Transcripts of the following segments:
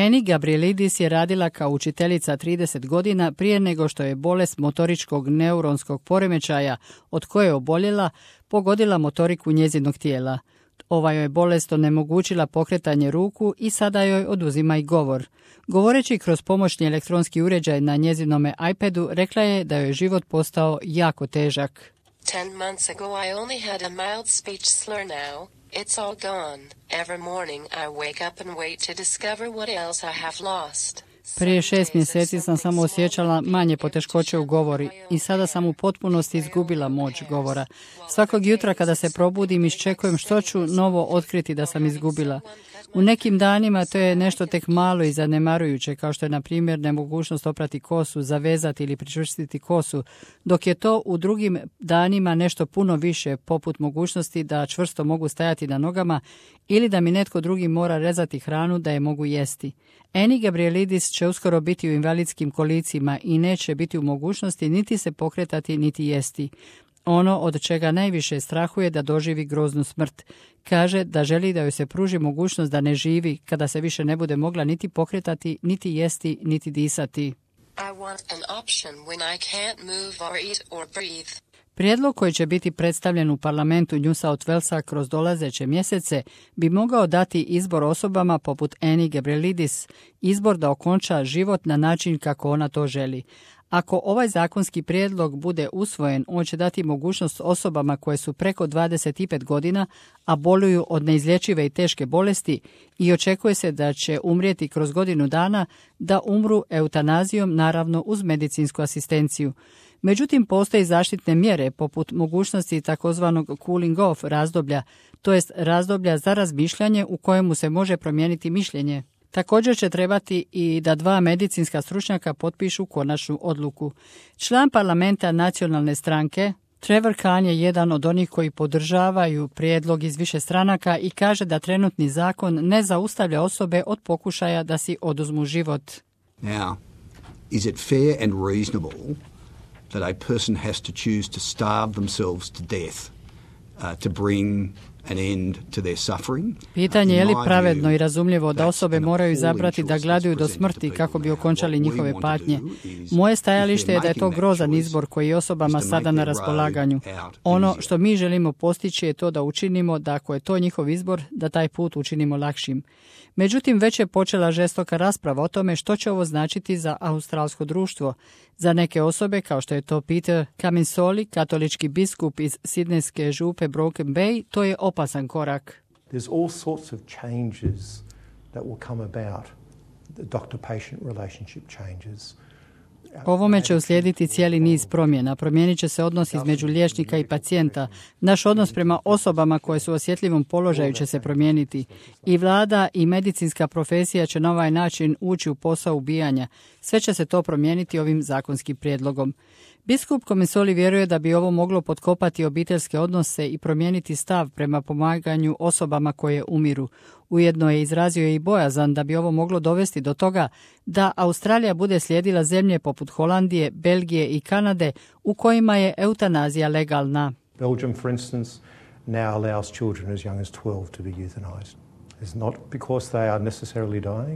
Annie Gabrielidis je radila kao učiteljica 30 godina prije nego što je bolest motoričkog neuronskog poremećaja, od koje je oboljela, pogodila motoriku njezinog tijela. Ova joj je bolest onemogućila pokretanje ruku i sada joj oduzima i govor. Govoreći kroz pomoćni elektronski uređaj na njezinome iPadu, rekla je da joj je život postao jako težak. 10 months ago I only had a mild speech slur now. It's all gone. Every morning I wake up and wait to discover what else I have lost. Prije 6 mjeseci sam samo osjećala manje poteškoće u govori i sada sam u potpunosti izgubila moć govora. Svakog jutra kada se probudim iščekujem što ću novo otkriti da sam izgubila. U nekim danima to je nešto tek malo i zanemarujuće, kao što je na primjer nemogućnost oprati kosu, zavezati ili pričvrstiti kosu, dok je to u drugim danima nešto puno više, poput mogućnosti da čvrsto mogu stajati na nogama ili da mi netko drugi mora rezati hranu da je mogu jesti. Annie Gabrielidis će uskoro biti u invalidskim kolicima i neće biti u mogućnosti niti se pokretati niti jesti. Ono od čega najviše strahuje da doživi groznu smrt. Kaže da želi da joj se pruži mogućnost da ne živi kada se više ne bude mogla niti pokretati, niti jesti, niti disati. I want an option when I can't move or eat or breathe. Prijedlog koji će biti predstavljen u parlamentu New South Walesa kroz dolazeće mjesece bi mogao dati izbor osobama poput Annie Gabrielidis, izbor da okonča život na način kako ona to želi. Ako ovaj zakonski prijedlog bude usvojen, on će dati mogućnost osobama koje su preko 25 godina, a boluju od neizlječive i teške bolesti i očekuje se da će umrijeti kroz godinu dana, da umru eutanazijom, naravno uz medicinsku asistenciju. Međutim, postoje zaštitne mjere poput mogućnosti takozvanog cooling off razdoblja, to jest razdoblja za razmišljanje u kojemu se može promijeniti mišljenje. Također će trebati i da 2 medicinska stručnjaka potpišu konačnu odluku. Član parlamenta nacionalne stranke, Trevor Khan, je jedan od onih koji podržavaju prijedlog iz više stranaka i kaže da trenutni zakon ne zaustavlja osobe od pokušaja da si oduzmu život. Now, is it fair and reasonable that a person has to choose to starve themselves to death to bring an end to their suffering? Pitanje je li pravedno i razumljivo da osobe moraju izabrati da gladuju do smrti kako bi okončali njihove patnje. Moje stajalište je da je to grozan izbor koji je osobama sada na raspolaganju. Ono što mi želimo postići je to da učinimo da ako je to njihov izbor, da taj put učinimo lakšim. Međutim, već je počela žestoka rasprava o tome što će ovo značiti za australsko društvo. Za neke osobe, kao što je to Peter Caminsoli, katolički biskup iz sidnejske župe Broken Bay, to je opasan korak. There's all sorts of changes that will come about. The doctor-patient relationship changes. Ovome će uslijediti cijeli niz promjena. Promijenit će se odnos između liječnika i pacijenta. Naš odnos prema osobama koje su u osjetljivom položaju će se promijeniti. I vlada i medicinska profesija će na ovaj način ući u posao ubijanja. Sve će se to promijeniti ovim zakonskim prijedlogom. Biskup Komisoli vjeruje da bi ovo moglo potkopati obiteljske odnose i promijeniti stav prema pomaganju osobama koje umiru. Ujedno je izrazio i bojazan da bi ovo moglo dovesti do toga da Australija bude slijedila zemlje poput Holandije, Belgije i Kanade u kojima je eutanazija legalna. Belgium, for instance, now allows children as young as 12 to be euthanized. It's not because they are necessarily dying.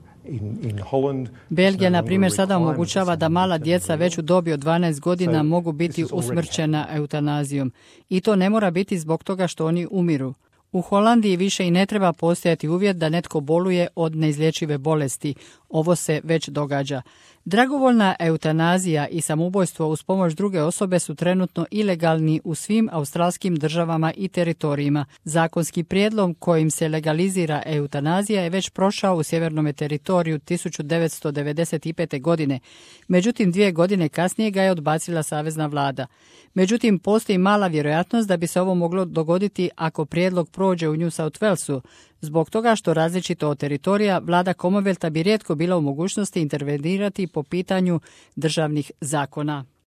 Belgija, na primjer, sada omogućava da mala djeca već u dobi od 12 godina mogu biti usmrćena eutanazijom. I to ne mora biti zbog toga što oni umiru. U Holandiji više i ne treba postojati uvjet da netko boluje od neizlječive bolesti. Ovo se već događa. Dragovoljna eutanazija i samoubojstvo uz pomoć druge osobe su trenutno ilegalni u svim australskim državama i teritorijima. Zakonski prijedlog kojim se legalizira eutanazija je već prošao u sjevernom teritoriju 1995. godine. Međutim, 2 godine kasnije ga je odbacila savezna vlada. Međutim, postoji mala vjerojatnost da bi se ovo moglo dogoditi ako prijedlog prođe u New South Walesu, zbog toga što različito od teritorija vlada Commonwealtha bi rijetko bila u mogućnosti intervenirati po pitanju državnih zakona.